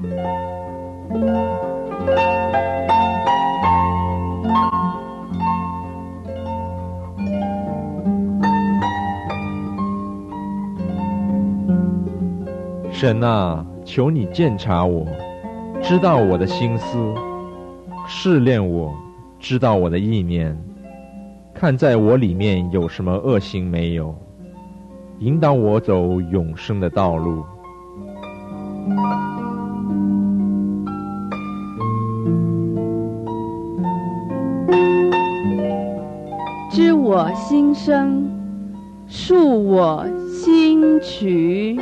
神啊，求你鉴察我，知道我的心思，试炼我，知道我的意念，看在我里面有什么恶行没有，引导我走永生的道路。 知我心声，述我心曲。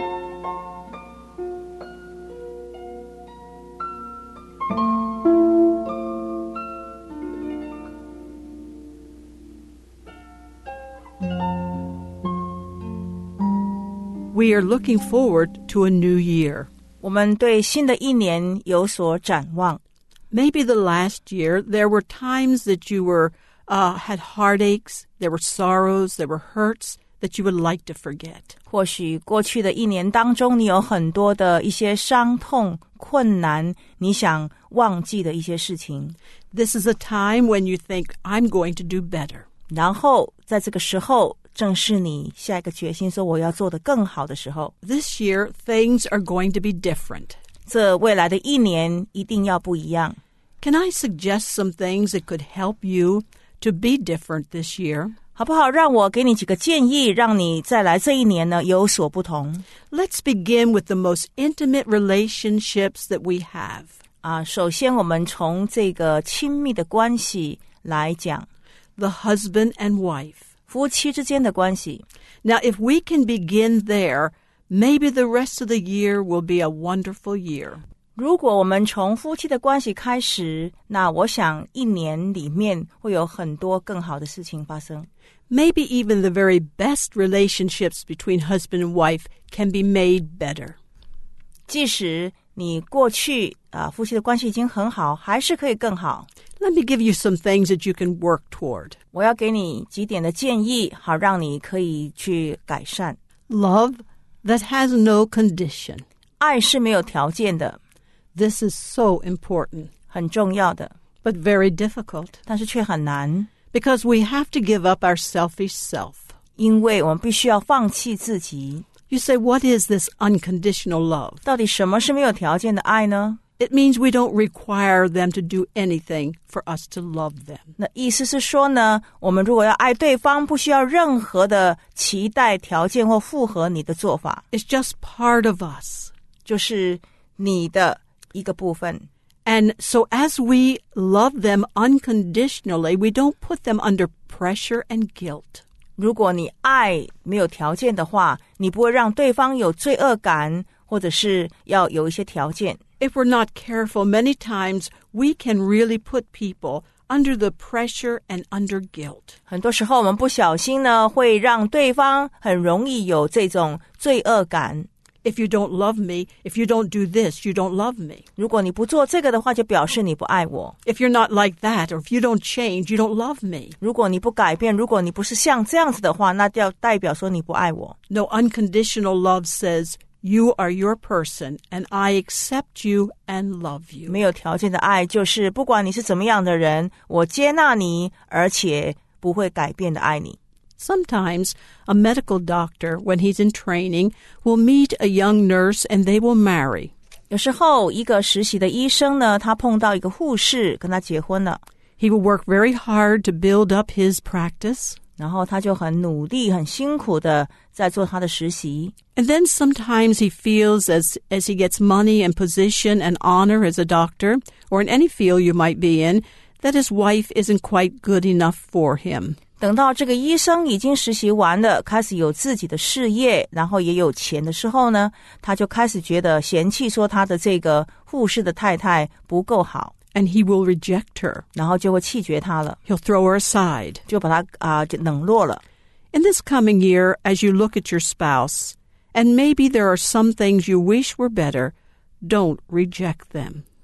We are looking forward to a new year. 我们对新的一年有所展望。 Maybe the last year there were times that you had heartaches, there were sorrows, there were hurts that you would like to forget. 或许过去的一年当中，你有很多的一些伤痛、困难，你想忘记的一些事情。 This is a time when you think, I'm going to do better. 然后在这个时候，正是你下一个决心说我要做得更好的时候。 This year, things are going to be different. 这未来的一年一定要不一样。 Can I suggest some things that could help you to be different this year? 好不好？让我给你几个建议，让你再来这一年呢有所不同。 Let's begin with the most intimate relationships that we have. 首先我们从这个亲密的关系来讲。 The husband and wife. 夫妻之间的关系。 Now, if we can begin there, maybe the rest of the year will be a wonderful year. 如果我们从夫妻的关系开始，那我想一年里面会有很多更好的事情发生。 Maybe even the very best relationships between husband and wife can be made better. 即使你过去夫妻的关系已经很好，还是可以更好。 Let me give you some things that you can work toward. 我要给你几点的建议，好让你可以去改善。 Love that has no condition. 爱是没有条件的。 This is so important. 很重要的。 But very difficult. 但是却很难。 Because we have to give up our selfish self. 因为我们必须要放弃自己。 You say, what is this unconditional love? 到底什么是没有条件的爱呢？ It means we don't require them to do anything for us to love them. 那意思是说呢，我们如果要爱对方，不需要任何的期待条件或符合你的做法。 It's just part of us. 就是你的一个部分。 And so as we love them unconditionally, we don't put them under pressure and guilt. 如果你爱没有条件的话，你不会让对方有罪恶感，或者是要有一些条件。 If we're not careful, many times we can really put people under the pressure and under guilt. 很多时候我们不小心呢，会让对方很容易有这种罪恶感。 If you don't love me, if you don't do this, you don't love me. 如果你不做这个的话，就表示你不爱我。 If you're not like that, or if you don't change, you don't love me. 如果你不改变，如果你不是像这样子的话，那就代表说你不爱我。 No, unconditional love says, you are your person, and I accept you and love you. 没有条件的爱就是不管你是怎么样的人，我接纳你，而且不会改变的爱你。 Sometimes a medical doctor, when he's in training, will meet a young nurse and they will marry. 有时候一个实习的医生呢，他碰到一个护士跟他结婚了。 He will work very hard to build up his practice. 然后他就很努力很辛苦的在做他的实习。 And then sometimes he feels as he gets money and position and honor as a doctor, or in any field you might be in, that his wife isn't quite good enough for him. 等到这个医生已经实习完了，开始有自己的事业，然后也有钱的时候呢，他就开始觉得嫌弃说他的这个护士的太太不够好。 And he will reject her. 然后就会弃绝她了。 He'll throw her aside. 就把她就冷落了。 In this coming year, as you look at your spouse, and maybe there are some things you wish were better, don't reject them.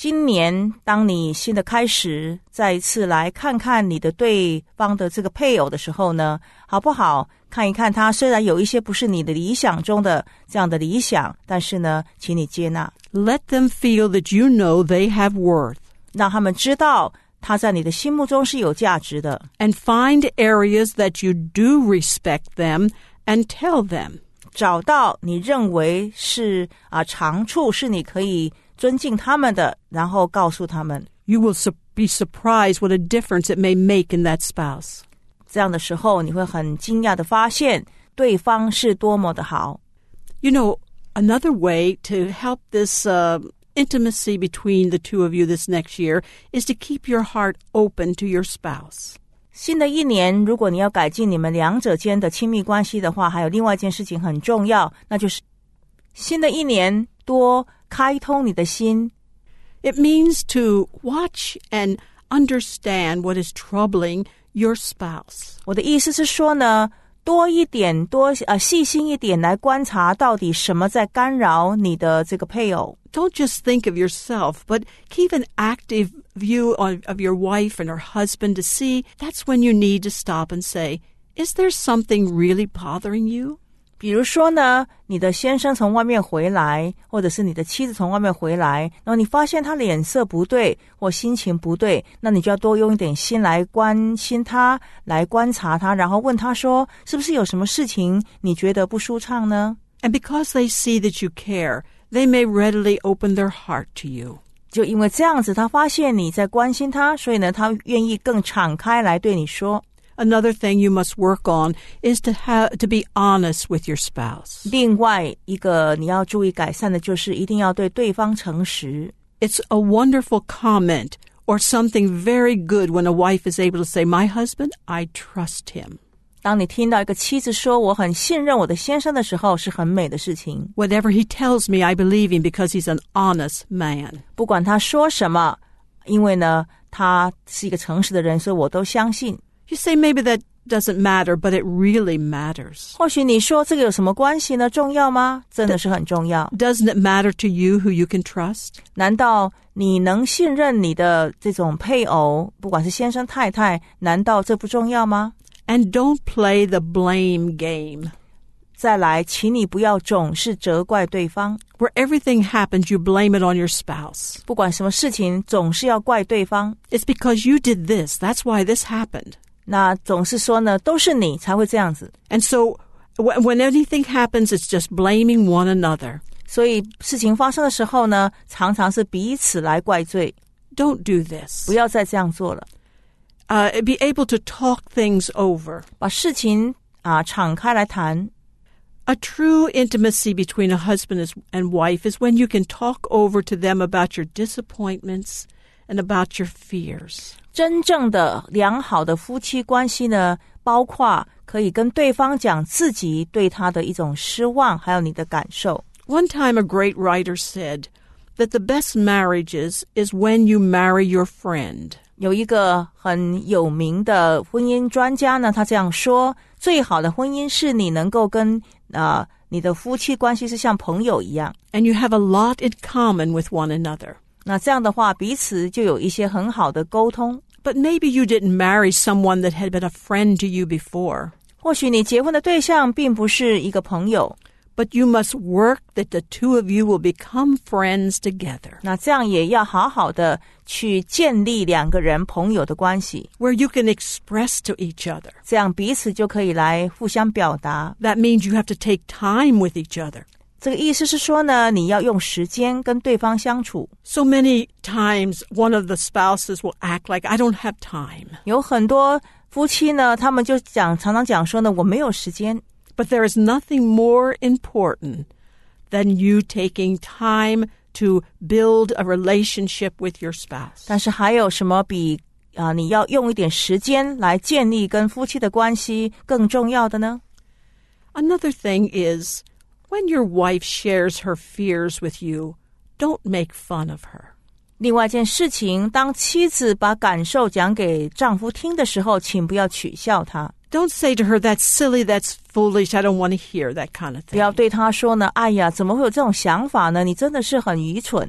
今年当你新的开始，再一次来看看你的对方的这个配偶的时候呢，好不好看一看他虽然有一些不是你的理想中的这样的理想，但是呢请你接纳。 Let them feel that you know they have worth. 让他们知道他在你的心目中是有价值的。 And find areas that you do respect them and tell them. 找到你认为是长处，是你可以尊敬他们的，然后告诉他们。 You will be surprised what a difference it may make in that spouse. 这样的时候你会很惊讶的发现对方是多么的好。 You know, another way to help this intimacy between the two of you this next year is to keep your heart open to your spouse. 新的一年，如果你要改进你们两者间的亲密关系的话，还有另外一件事情很重要，那就是新的一年多开通你的心。 It means to watch and understand what is troubling your spouse. 我的意思是说呢，多一点，细心一点来观察到底什么在干扰你的这个配偶。 Don't just think of yourself, but keep an active view of your wife and her husband to see that's when you need to stop and say, is there something really bothering you? 比如说呢，你的先生从外面回来，或者是你的妻子从外面回来，然后你发现他脸色不对或心情不对，那你就要多用一点心来关心他，来观察他，然后问他说，是不是有什么事情你觉得不舒畅呢？ And because they see that you care, they may readily open their heart to you. 就因为这样子，他发现你在关心他，所以呢，他愿意更敞开来对你说。 Another thing you must work on is to be honest with your spouse. 另外一个你要注意改善的就是一定要对对方诚实。 It's a wonderful comment or something very good when a wife is able to say, my husband, I trust him. 当你听到一个妻子说我很信任我的先生的时候，是很美的事情。 Whatever he tells me, I believe him because he's an honest man. 不管他说什么，因为呢，他是一个诚实的人，所以我都相信。 You say maybe that doesn't matter, but it really matters. 或许你说这个有什么关系呢？重要吗？真的是很重要。 Doesn't it matter to you who you can trust? 难道你能信任你的这种配偶，不管是先生太太，难道这不重要吗？ And don't play the blame game. 再来，请你不要总是责怪对方。 Where everything happens, you blame it on your spouse. 不管什么事情，总是要怪对方。 It's because you did this. That's why this happened. 那总是说呢，都是你才会这样子。 And so when anything happens, it's just blaming one another. 所以事情发生的时候呢，常常是彼此来怪罪。 Don't do this. 不要再这样做了。 Be able to talk things over. 把事情敞开来谈。 A true intimacy between a husband and wife is when you can talk over to them about your disappointments and about your fears. 真正的良好的夫妻关系呢，包括可以跟对方讲自己对他的一种失望，还有你的感受。 One time a great writer said that the best marriages is when you marry your friend. 有一个很有名的婚姻专家呢，他这样说，最好的婚姻是你能够跟你的夫妻关系是像朋友一样。 And you have a lot in common with one another. 那这样的话，彼此就有一些很好的沟通。 But maybe you didn't marry someone that had been a friend to you before. 或许你结婚的对象并不是一个朋友， But you must work that the two of you will become friends together. 那这样也要好好的去建立两个人朋友的关系， Where you can express to each other. 这样彼此就可以来互相表达。 That means you have to take time with each other. 这个意思是说呢，你要用时间跟对方相处。 So many times one of the spouses will act like, I don't have time. 有很多夫妻呢，他们就常常讲说呢，我没有时间。 But there is nothing more important than you taking time to build a relationship with your spouse. 但是还有什么比你要用一点时间来建立跟夫妻的关系更重要的呢？ Another thing is, when your wife shares her fears with you, don't make fun of her. 另外一件事情，当妻子把感受讲给丈夫听的时候，请不要取笑她。 Don't say to her, that's silly, that's foolish, I don't want to hear that kind of 不要 thing. 对她说呢，哎呀，怎么会有这种想法呢？你真的是很愚蠢。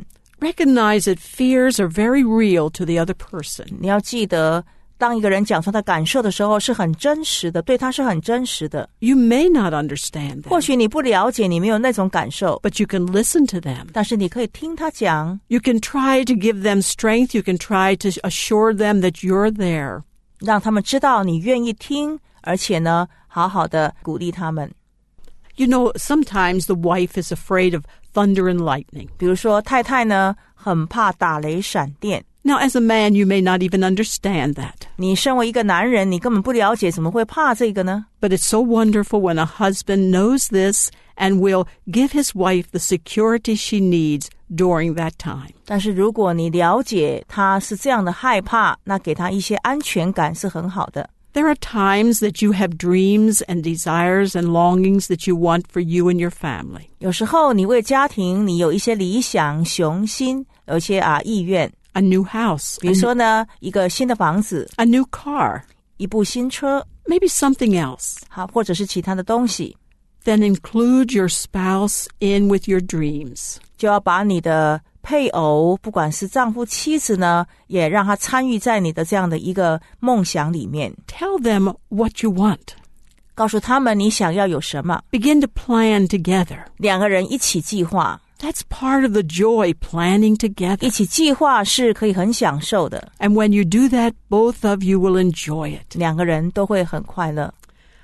Recognize that fears are very real to the other person. 你要记得，当一个人讲出他的感受的时候是很真实的，对他是很真实的。 You may not understand 或 them, 许你不了解，你没有那种感受， but you can listen to them. 但是你可以听他讲， You can try to give them strength. You can try to assure them that you're there. 让他们知道你愿意听，而且呢，好好的鼓励他们。 You know, sometimes the wife is afraid of thunder and lightning. 比如说太太呢，很怕打雷闪电。 Now, as a man, you may not even understand that. 你身为一个男人，你根本不了解，怎么会怕这个呢？ But it's so wonderful when a husband knows this and will give his wife the security she needs during that time. 但是如果你了解他是这样的害怕，那给他一些安全感是很好的。 There are times that you have dreams and desires and longings that you want for you and your family. 有时候你为家庭，你有一些理想、雄心，有一些意愿。 A new house, 比如说呢，一个新的房子， a new car, 一部新车， maybe something else. 好，或者是其他的东西， Then include your spouse in with your dreams. 就要把你的配偶，不管是丈夫、妻子呢，也让他参与在你的这样的一个梦想里面。 Tell them what you want. 告诉他们你想要有什么， Begin to plan together. 两个人一起计划。 That's part of the joy, planning 一 together. 起计划是可以很享受的， And when you do that, both of you will enjoy it. 两个人都会很快乐。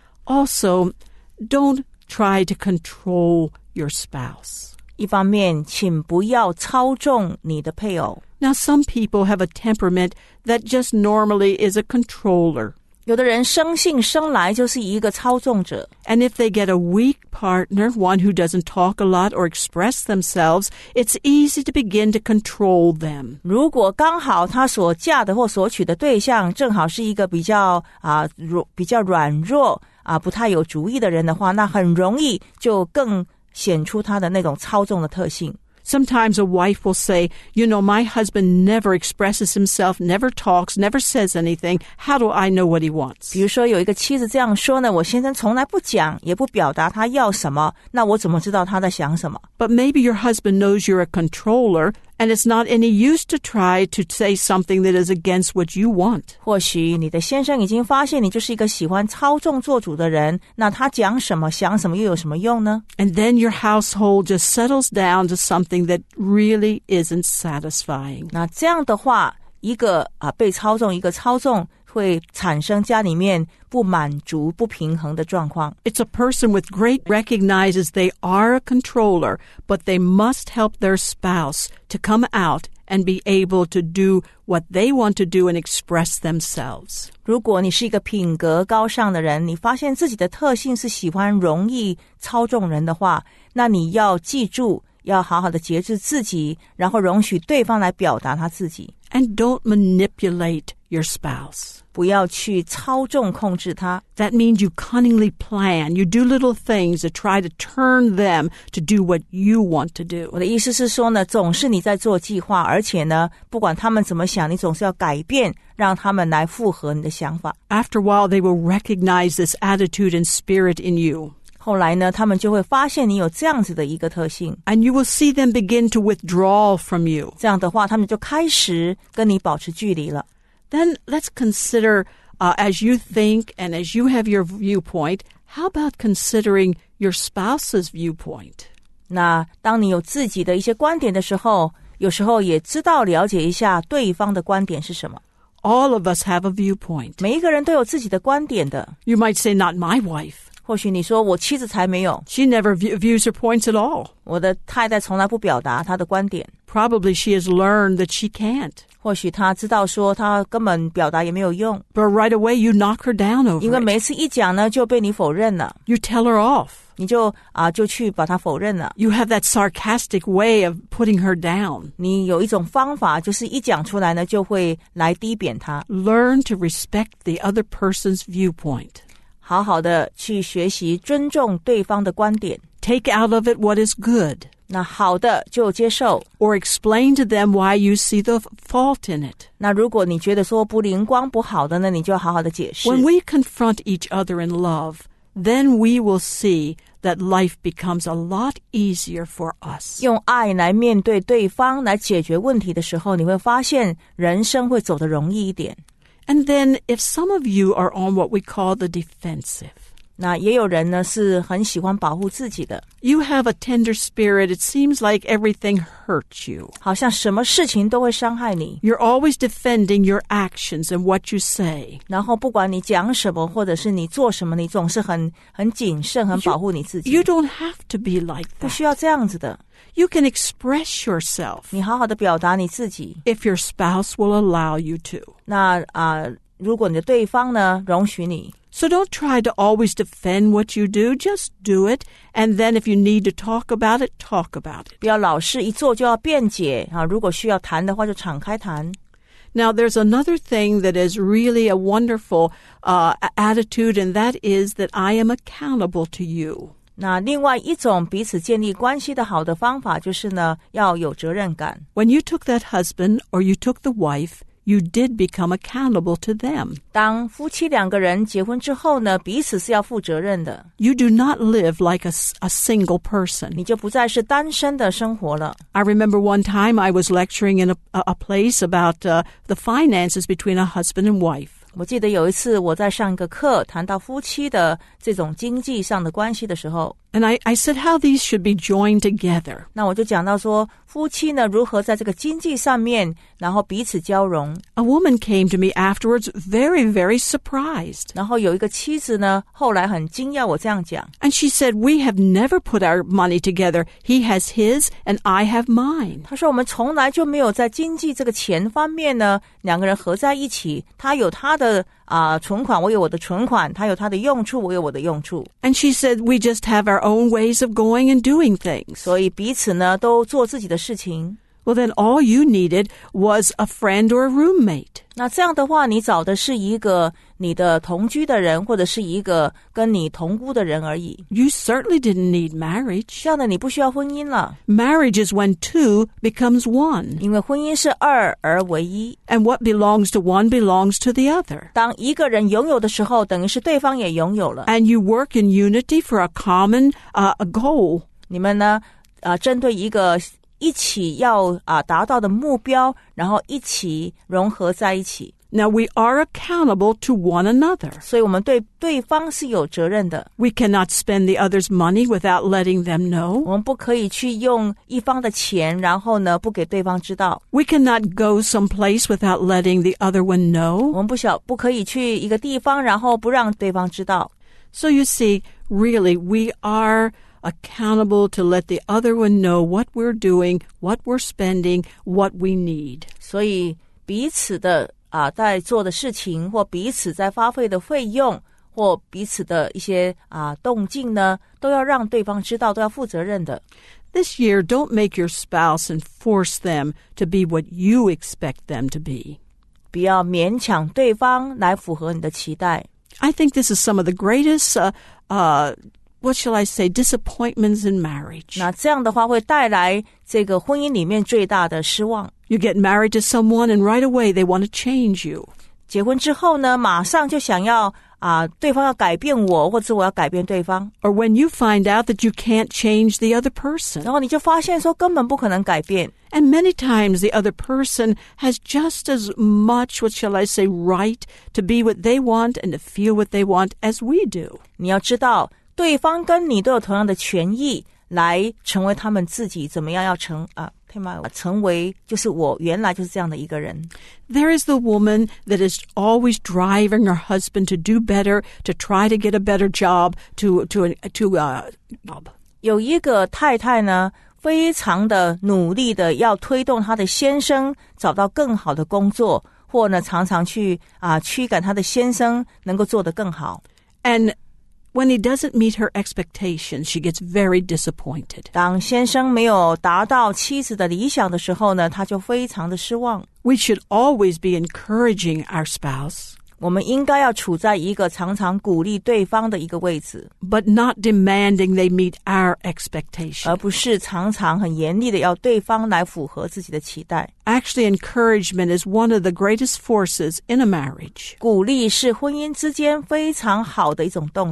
Also, don't try to control your spouse. 一方面，请不要操纵你的配偶。 Now, some people have a temperament that just normally is a controller. 有的人生性生来就是一个操纵者， And if they get a weak partner, one who doesn't talk a lot or express themselves, it's easy to begin to control them. 如果刚好他所嫁的或所娶的对象正好是一个比较软弱不太有主意的人的话，那很容易就更显出他的那种操纵的特性。 Sometimes a wife will say, you know, my husband never expresses himself, never talks, never says anything. How do I know what he wants? 比如说有一个妻子这样说呢，我先生从来不讲也不表达他要什么，那我怎么知道他在想什么？ But maybe your husband knows you're a controller, and it's not any use to try to say something that is against what you want. 或许你的先生已经发现你就是一个喜欢操纵做主的人，那他讲什么想什么又有什么用呢？ And then your household just settles down to something that really isn't satisfying. 那这样的话，一个被操纵，一个操纵，会产生家里面不满足、不平衡的状况。 It's a person with great recognizes they are a controller, but they must help their spouse to come out and be able to do what they want to do and express themselves. 如果你是一个品格高尚的人，你发现自己的特性是喜欢容易操纵人的话，那你要记住，要好好的节制自己，然后容许对方来表达他自己。 And don't manipulate your spouse. 不要去操纵控制他。 That means you cunningly plan. You do little things to try to turn them to do what you want to do. 我的意思是说呢，总是你在做计划，而且呢，不管他们怎么想，你总是要改变，让他们来符合你的想法。 After a while, they will recognize this attitude and spirit in you. 后来呢，他们就会发现你有这样子的一个特性， And you will see them begin to withdraw from you. 这样的话，他们就开始跟你保持距离了。 Then let's consider, as you think and as you have your viewpoint, how about considering your spouse's viewpoint? 那当你有自己的一些观点的时候，有时候也知道了解一下对方的观点是什么。 All of us have a viewpoint. 每一个人都有自己的观点的。 You might say, not my wife. 或许你说我妻子才没有， She never views her points at all. 我的太太从来不表达她的观点。 Probably she has learned that she can't. 或许她知道说她根本表达也没有用， But right away you knock her down 因为 over it. 每次一讲呢就被你否认了， You tell her off. 你就去把她否认了。 You have that sarcastic way of putting her down. 你有一种方法，就是一讲出来呢就会来低贬她。 Learn to respect the other person's viewpoint. 好好的去学习尊重对方的观点， Take out of it what is good. 那好的就接受， Or explain to them why you see the fault in it. 那如果你觉得说不灵光不好的呢，你就好好的解释。 When we confront each other in love, then we will see that life becomes a lot easier for us. 用爱来面对对方，来解决问题的时候，你会发现人生会走得容易一点。 And then if some of you are on what we call the defensive, 那也有人呢是很喜欢保护自己的， you have a tender spirit. It seems like everything hurts you. 好像什么事情都会伤害你， You're always defending your actions and what you say. 然后不管你讲什么或者是你做什么，你总是很谨慎，很保护你自己。 You don't have to be like 不 that. 需要这样子的， You can express yourself 你好好的表达你自己。 if your spouse will allow you to. 那如果你的对方呢容许你， So don't try to always defend what you do. Just do it. And then if you need to talk about it, talk about it. 不要老是一做就要辩解啊！如果需要谈的话，就敞开谈。 Now, there's another thing that is really a wonderful attitude, and that is that I am accountable to you. 那另外一种彼此建立关系的好的方法，就是呢要有责任感。 When you took that husband or you took the wife, you did become accountable to them. 当夫妻两个人结婚之后呢，彼此是要负责任的， You do not live like a single person. 你就不再是单身的生活了。 I remember one time I was lecturing in a place about the finances between a husband and wife. 我记得有一次我在上一个课，谈到夫妻的这种经济上的关系的时候， And I said how these should be joined together. 那我就讲到说，夫妻呢如何在这个经济上面，然后彼此交融。 A woman came to me afterwards very, very surprised. 然后有一个妻子呢，后来很惊讶我这样讲， And she said, we have never put our money together. He has his and I have mine. 她说我们从来就没有在经济这个钱方面呢，两个人合在一起，他有他的存款，我有我的存款，他有他的用处，我有我的用处。 And she said, we just have our own ways of going and doing things. 所以彼此呢都做自己的事情。 Well, then all you needed was a friend or a roommate. 那这样的话，你找的是一个你的同居的人，或者是一个跟你同屋的人而已。 You certainly didn't need marriage. 这样的你不需要婚姻了， Marriage is when two becomes one. 因为婚姻是二而为一。 And what belongs to one belongs to the other. 当一个人拥有的时候，等于是对方也拥有了。 And you work in unity for a common a goal. 你们呢，针对一个一起要达到的目标，然后一起融合在一起。 Now, we are accountable to one another. 所以我们对对方是有责任的。 We cannot spend the other's money without letting them know. 我们不可以去用一方的钱，然后呢不给对方知道。 We cannot go someplace without letting the other one 我 know. 们不可以去一个地方，然后不让对方知道。 So you see, really, we are accountable to let the other one know what we're doing, what we're spending, what we need. 所以彼此的在做的事情，或彼此在花费的费用，或彼此的一些动静呢，都要让对方知道，都要负责任的。 This year, don't make your spouse and force them to be what you expect them to be. 不要勉强对方来符合你的期待。 I think this is some of the greatest, what shall I say, disappointments in marriage. 那这样的话会带来这个婚姻里面最大的失望。 You get married to someone and right away they want to change you. 结婚之后呢，马上就想要对方要改变我，或者我要改变对方。 Or when you find out that you can't change the other person. 然后你就发现说根本不可能改变。 And many times the other person has just as much, what shall I say, right to be what they want and to feel what they want as we do. 你要知道，对方跟你都有同样的权益来成为他们自己，怎么样要成为就是我原来就是这样的一个人。 There is the woman that is always driving her husband to do better, to try to get a better job, to 有一个太太呢，非常的努力的要推动她的先生找到更好的工作，或呢常常去驱赶她的先生能够做得更好。 And when he doesn't meet her expectations, she gets very disappointed. 当先生没有达到妻子的理想的时候呢，她就非常的失望。 We should always be encouraging our spouse, 我们应该要处在一个常常鼓励对方的一个位置， but not demanding they meet our expectations. 而不是常常很严厉的要对方来符合自己的期待。 Actually, encouragement is one of the greatest forces in a marriage. 鼓励是婚姻之间非常好的一种动力。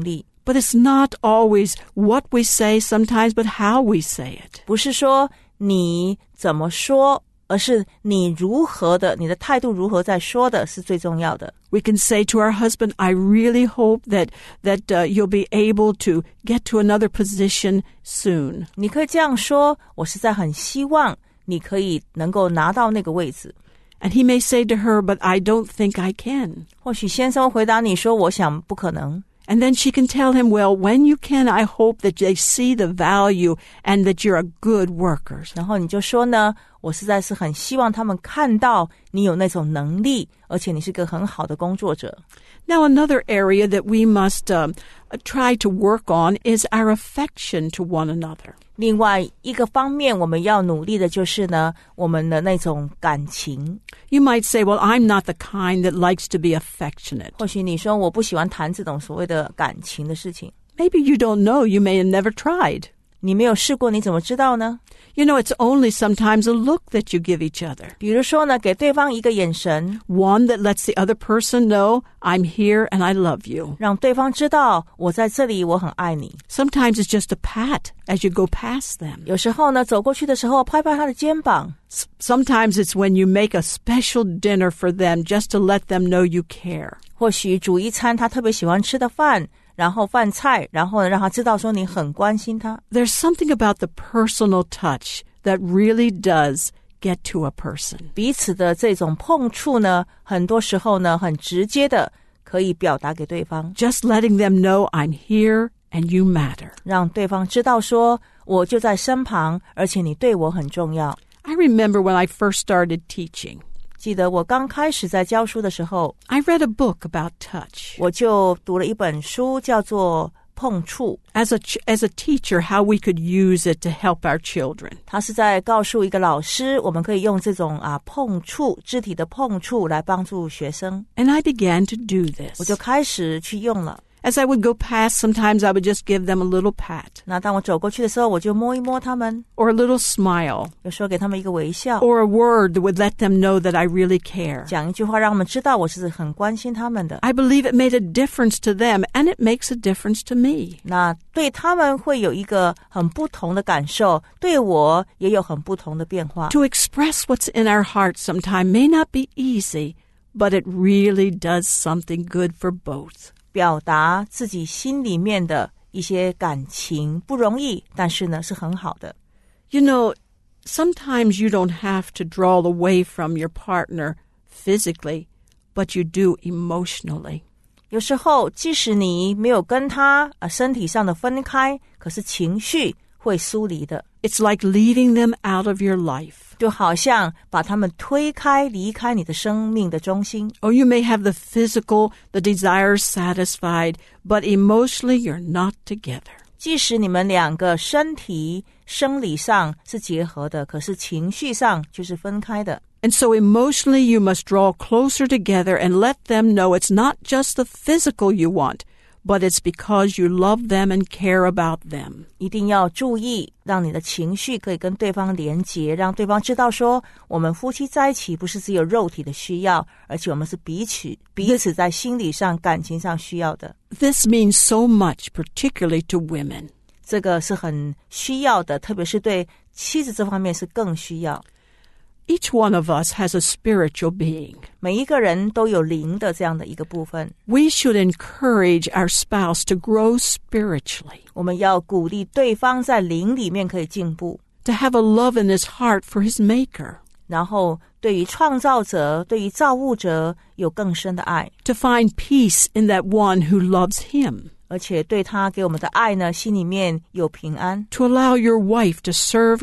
But it's not always what we say sometimes, but how we say it. 不是说你怎么说，而是你如何的，你的态度如何在说的是最重要的。 We can say to our husband, I really hope that you'll be able to get to another position soon. 你可以这样说，我实在很希望你可以能够拿到那个位置。 And he may say to her, but I don't think I can. 或许先生回答你说，我想不可能。 And then she can tell him, well, when you can, I hope that they see the value and that you're a good worker. 然后你就说呢，我实在是很希望他们看到你有那种能力，而且你是个很好的工作者。 Now, another area that we must try to work on is our affection to one another. 另外一个方面我们要努力的就是呢，我们的那种感情。 You might say, well, I'm not the kind that likes to be affectionate. 或许你说我不喜欢谈这种所谓的感情的事情。 Maybe you don't know. You may have never tried. 你没有试过，你怎么知道呢？ You know, it's only sometimes a look that you give each other. 比如说呢，给对方一个眼神， One that lets the other person know, I'm here and I love you. 让对方知道我在这里，我很爱你。 Sometimes it's just a pat as you go past them. 有时候呢，走过去的时候拍拍他的肩膀。 Sometimes it's when you make a special dinner for them just to let them know you care. 或许煮一餐他特别喜欢吃的饭，然后饭菜，然后呢让他知道说你很关心他。 There's something about the personal touch that really does get to a person. 彼此的这种碰触呢，很多时候呢，很直接的可以表达给对方。 Just letting them know I'm here and you matter. 让对方知道说，我就在身旁，而且你对我很重要。 I remember when I first started teaching. 记得我刚开始在教书的时候， I read a book about touch. 我就读了一本书，叫做《碰触》。 As a teacher, how we could use it to help our children. 他是在告诉一个老师，我们可以用这种碰触，肢体的碰触来帮助学生。 And I began to do 我 this. 就开始去用了。 As I would go past, sometimes I would just give them a little pat 那当我走过去的时候，我就摸一摸他们， or a little smile 有时候给他们一个微笑， or a word that would let them know that I really care. 讲一句话让他们知道我是很关心他们的。 I believe it made a difference to them, and it makes a difference to me. 那对他们会有一个很不同的感受，对我也有很不同的变化。 To express what's in our hearts sometimes may not be easy, but it really does something good for both. 表达自己心里面的一些感情不容易，但是呢是很好的。 You know, sometimes you don't have to draw away from your partner physically, but you do emotionally. 有时候即使你没有跟他身体上的分开，可是情绪会疏离的。 It's like leaving them out of your life. 就好像把他们推开，离开你的生命的中心。 Or you may have the physical, the desires satisfied, but emotionally you're not together. 即使你们两个身体生理上是结合的，可是情绪上就是分开的。 And so emotionally you must draw closer together and let them know it's not just the physical you want, but it's because you love them and care about them. 一定要注意，让你的情绪可以跟对方连结，让对方知道说，我们夫妻在一起不是只有肉体的需要，而且我们是彼此在心理上、感情上需要的。 This means so much, particularly to women. 这个是很需要的，特别是对妻子这方面是更需要。 Each one of us has a spiritual being. 每一个人都有灵的这样的一个部分， We should encourage our spouse to grow spiritually, 我们要鼓励对方在灵里面可以进步， to have a love in his heart for his maker, 然后对于创造者、对于造物者有更深的爱， to find peace in that one who loves him, 而且对他给我们的爱呢，心里面有平安， to allow your wife to serve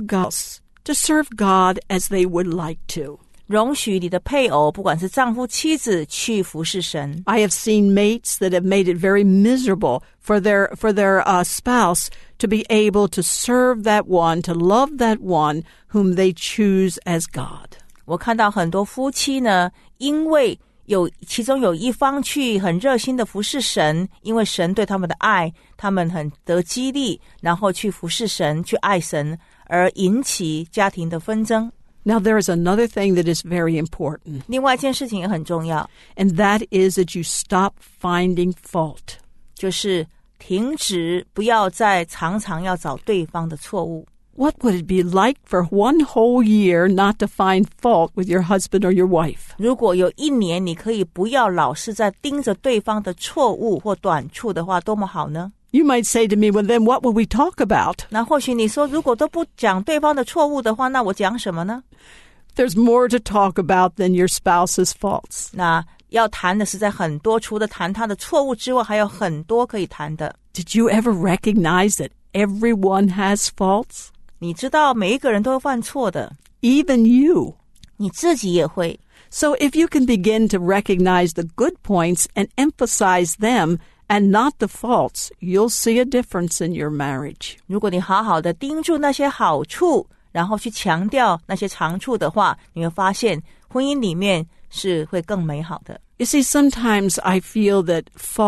God as they would like to. 容许你的配偶，不管是丈夫、妻子，去服侍神。 I have seen mates that have made it very miserable for their spouse to be able to serve that one, to love that one whom they choose as God. 我看到很多夫妻呢，因为其中有一方去很热心的服侍神，因为神对他们的爱，他们很得激励，然后去服侍神，去爱神，而引起家庭的纷争。 Now, there is another thing that is very important, 另外一件事情也很重要， and that is that you stop finding fault. 就是停止，不要再常常要找对方的错误。 What would it be like for 1 whole year not to find fault with your husband or your wife? 如果有1年你可以不要老是在盯着对方的错误或短处的话，多么好呢？ You might say to me, well, then what would we talk about? 那或许你说，如果都不讲对方的错误的话，那我讲什么呢？ There's more to talk about than your spouse's faults. 那要谈的实在很多，除了谈他的错误之外，还有很多可以谈的。 Did you ever recognize that everyone has faults? 你知道每一个人都会犯错的， Even you. 你自己也会。 So if you can begin to recognize the good points and emphasize them and not the faults, you'll see a difference in your marriage. 如果你好好的盯住那些好处，然后去强调那些长处的话，你会发现婚姻里面是会更美好的。 You see, sometimes I feel that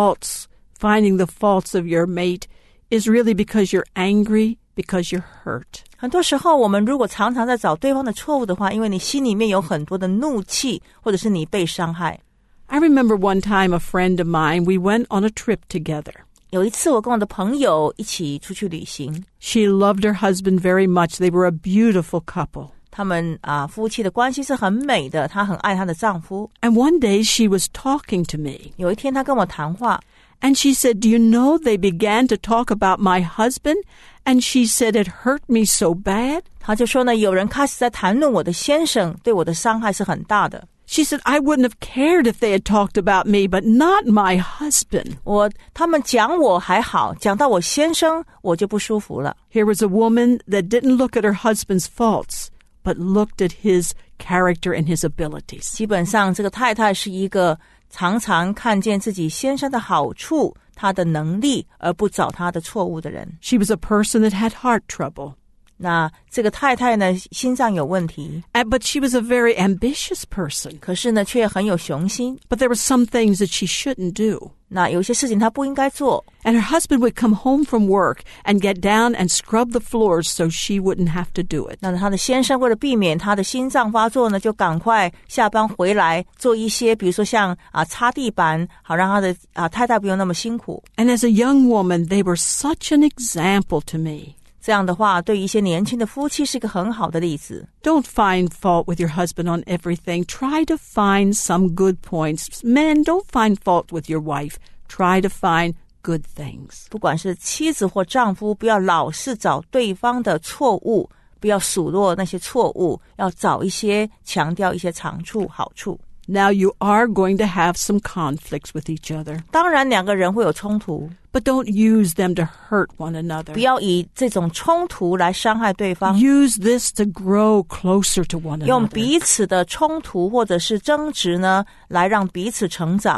finding the faults of your mate is really because you're angry, because you're hurt. 很多时候我们如果常常在找对方的错误的话，因为你心里面有很多的怒气，或者是你被伤害。 I remember one time a friend of mine, we went on a trip together. 有一次我跟我的朋友一起出去旅行， She loved her husband very much. They were a beautiful couple. 他们夫妻的关系是很美的，她很爱她的丈夫。 And one day she was talking to me. 有一天她跟我谈话， And she said, do you know they began to talk about my husband? And she said it hurt me so bad. 她就说呢，有人开始在谈论我的先生，对我的伤害是很大的。 She said, I wouldn't have cared if they had talked about me, but not my husband. 他们讲我还好，讲到我先生，我就不舒服了。 Here was a woman that didn't look at her husband's faults, but looked at his character and his abilities. 基本上这个太太是一个常常看见自己先生的好处，他的能力，而不找他的错误的人。 She was a person that had heart trouble. 那这个太太呢，心脏有问题， But she was a very ambitious person. 可是呢，却很有雄心。 But there were some things that she shouldn't do. 那有些事情她不应该做。 And her husband would come home from work and get down and scrub the floors so she wouldn't have to do it. 那她的先生为了避免她的心脏发作呢，就赶快下班回来做一些，比如说像擦地板，好让她的太太不用那么辛苦。 And as a young woman, they were such an example to me. 这样的话，对于一些年轻的夫妻是一个很好的例子。 Don't find fault with your husband on everything. Try to find some good points. Men, don't find fault with your wife. Try to find good things. 不管是妻子或丈夫，不要老是找对方的错误，不要数落那些错误，要找一些强调一些长处好处。 Now you are going to have some conflicts with each other, 当然两个人会有冲突， but don't use them to hurt one another. 不要以这种冲突来伤害对方， Use this to grow closer to one 用 another. 彼此的冲突或者是争执呢，来让彼此成长。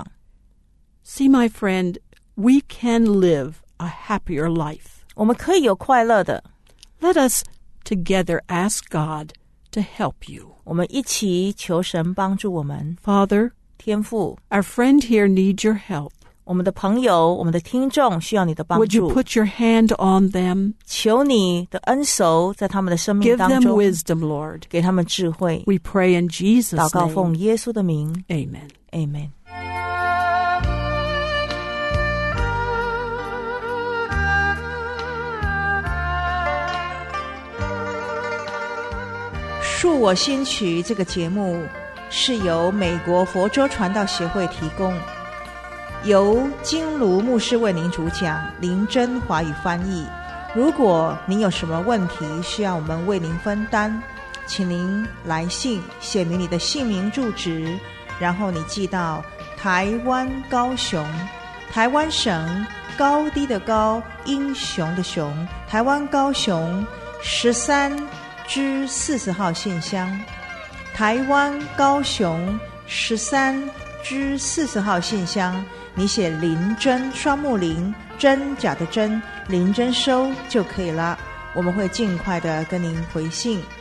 See, my friend, we can live a happier life. 我们可以有快乐的， Let us together ask God to help you. 我们一起求神帮助我们。 Father, 天父， our friend here needs your help. 我们的朋友，我们的听众需要你的帮 Would you 助， put your hand on them? 求你的恩手在他们的生命 Give 当 them 中， wisdom, Lord. 给他们智慧。 We pray in Jesus' 祷告 name. 奉耶稣的名 Amen. ，Amen。恕我心曲这个节目是由美国佛州传道协会提供，由金卢牧师为您主讲，林真华语翻译。如果您有什么问题需要我们为您分担，请您来信写明你的姓名住址，然后你寄到台湾高雄，台湾省高低的高，英雄的雄，台湾高雄13-40号信箱，台湾高雄13-40号信箱，你写林真双木林，真假的真，林真收就可以了，我们会尽快的跟您回信。